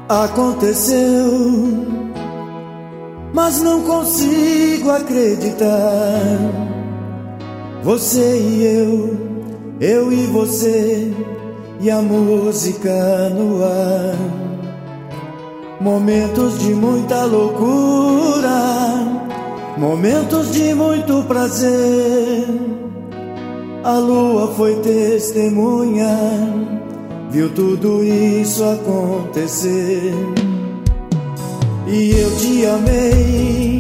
Aconteceu, mas não consigo acreditar. Você e eu e você, e a música no ar. Momentos de muita loucura, momentos de muito prazer. A lua foi testemunha, viu tudo isso acontecer. E eu te amei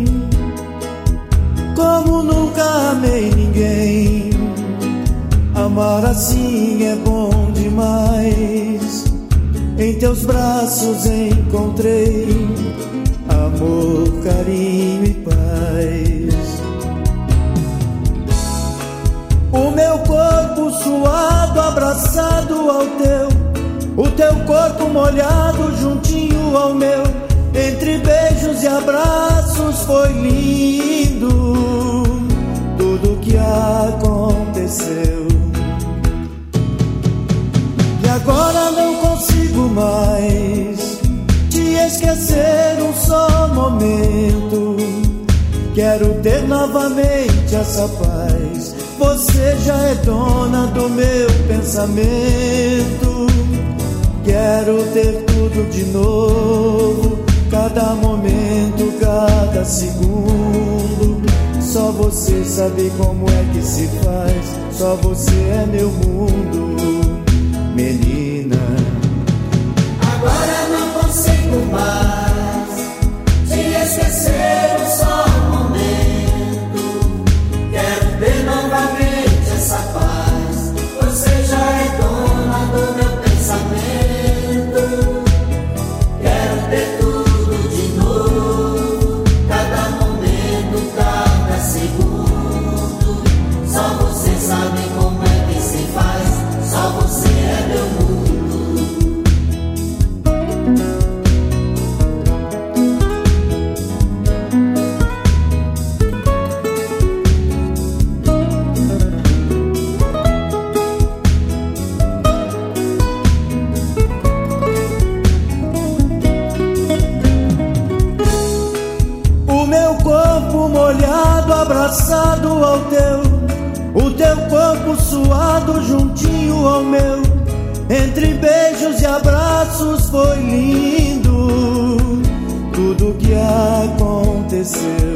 como nunca amei ninguém. Amar assim é bom demais. Em teus braços encontrei amor, carinho e paz. O meu corpo suado, abraçado ao teu, o teu corpo molhado juntinho ao meu. Entre beijos e abraços foi lindo tudo que aconteceu. E agora não consigo mais te esquecer um só momento. Quero ter novamente essa paz. Você já é dona do meu pensamento. Quero ter tudo de novo, cada momento, cada segundo. Só você sabe como é que se faz. Só você é meu mundo, menina. Agora não consigo mais te esquecer um só momento. Quero ter novamente essa paz. Você já é dona do meu pensamento. Quero ter tudo de novo, cada momento, cada segundo. Só você sabe como é que se faz. Só você é meu mundo. O meu corpo molhado, abraçado ao teu, o teu corpo suado juntinho ao meu. Entre beijos e abraços foi lindo tudo que aconteceu.